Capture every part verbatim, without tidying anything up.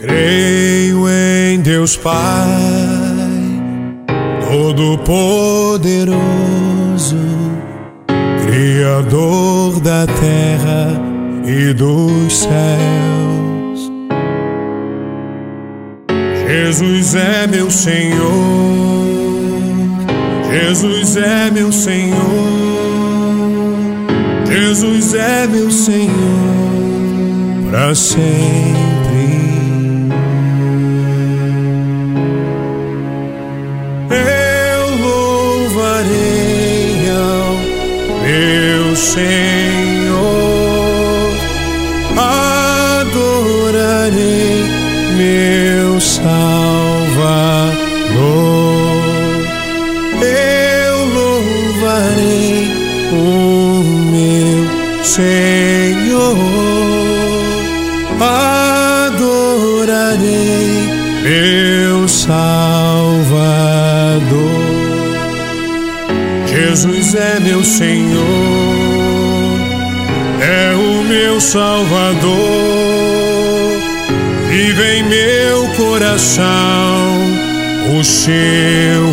Creio em Deus Pai, Todo-Poderoso, Criador da terra e dos céus. Jesus é meu Senhor, Jesus é meu Senhor, Jesus é meu Senhor para sempre. Eu louvarei ao meu Senhor, adorarei meu Salvador. Eu louvarei o meu Senhor, adorarei meu Salvador. Jesus é meu Senhor, é o meu Salvador. Vive em meu coração o seu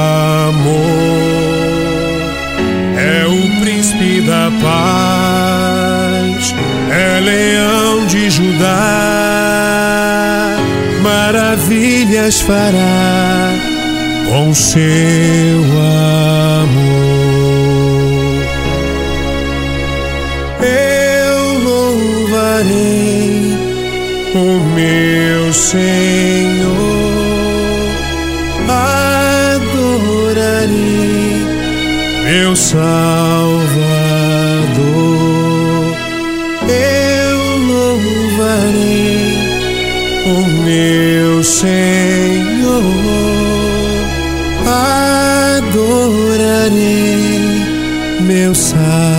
amor. É o príncipe da paz, é leão de Judá. Maravilhas fará com seu amor. Eu louvarei o meu Senhor, adorarei meu Salvador. Eu louvarei o meu Senhor, adorarei meu Salvador.